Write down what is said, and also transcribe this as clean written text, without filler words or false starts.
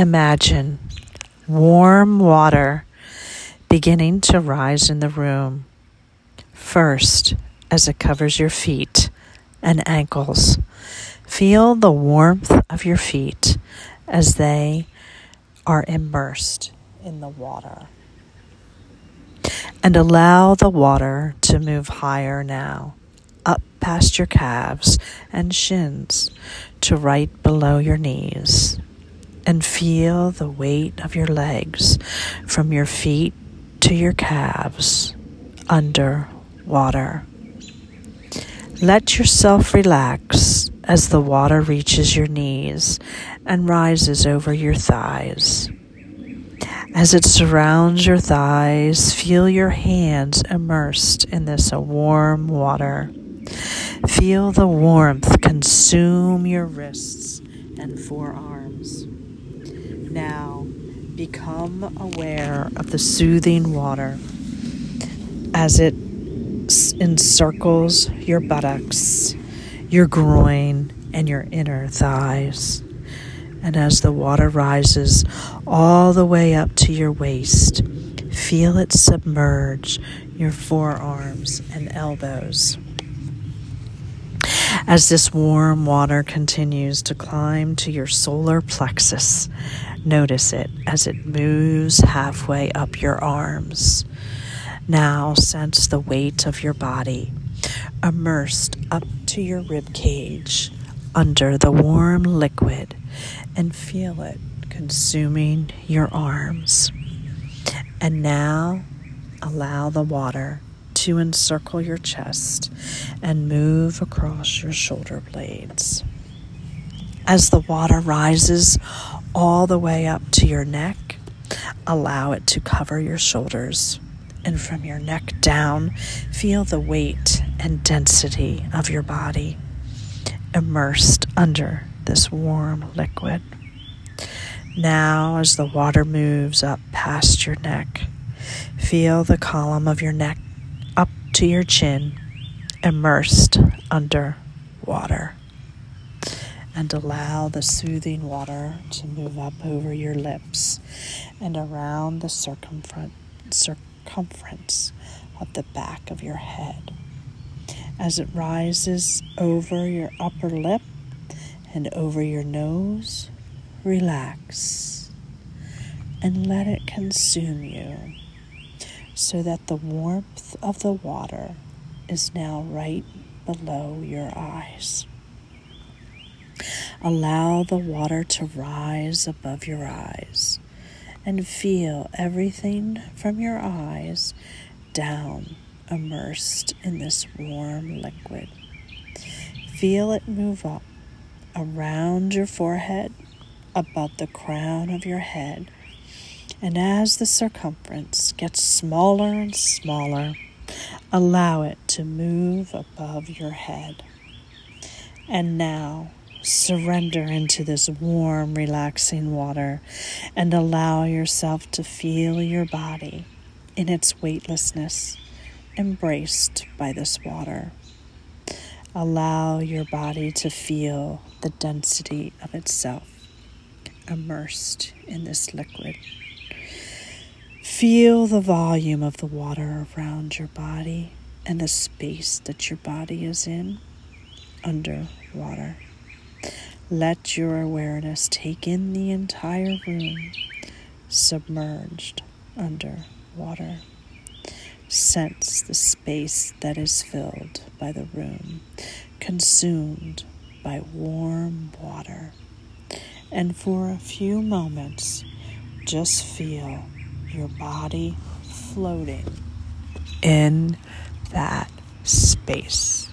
imagine warm water beginning to rise in the room. First, as it covers your feet and ankles, feel the warmth of your feet as they are immersed in the water. And allow the water to move higher now, up past your calves and shins to right below your knees. And feel the weight of your legs from your feet to your calves under water. Let yourself relax as the water reaches your knees and rises over your thighs. As it surrounds your thighs, feel your hands immersed in this warm water. Feel the warmth consume your wrists and forearms. Now, become aware of the soothing water as it encircles your buttocks, your groin, and your inner thighs. And as the water rises all the way up to your waist, feel it submerge your forearms and elbows. As this warm water continues to climb to your solar plexus, notice it as it moves halfway up your arms. Now sense the weight of your body immersed up to your rib cage under the warm liquid, and feel it consuming your arms. And now allow the water to encircle your chest and move across your shoulder blades. As the water rises all the way up to your neck, allow it to cover your shoulders. And from your neck down, feel the weight and density of your body immersed under this warm liquid. Now, as the water moves up past your neck, feel the column of your neck up to your chin, immersed under water. And allow the soothing water to move up over your lips and around the circumference of the back of your head. As it rises over your upper lip and over your nose, relax and let it consume you so that the warmth of the water is now right below your eyes. Allow the water to rise above your eyes and feel everything from your eyes down, immersed in this warm liquid. Feel it move up around your forehead, above the crown of your head, and as the circumference gets smaller and smaller, allow it to move above your head. And now, surrender into this warm, relaxing water and allow yourself to feel your body in its weightlessness, embraced by this water. Allow your body to feel the density of itself, immersed in this liquid. Feel the volume of the water around your body and the space that your body is in under water. Let your awareness take in the entire room, submerged under water. Sense the space that is filled by the room, consumed by warm water. And for a few moments, just feel your body floating in that space.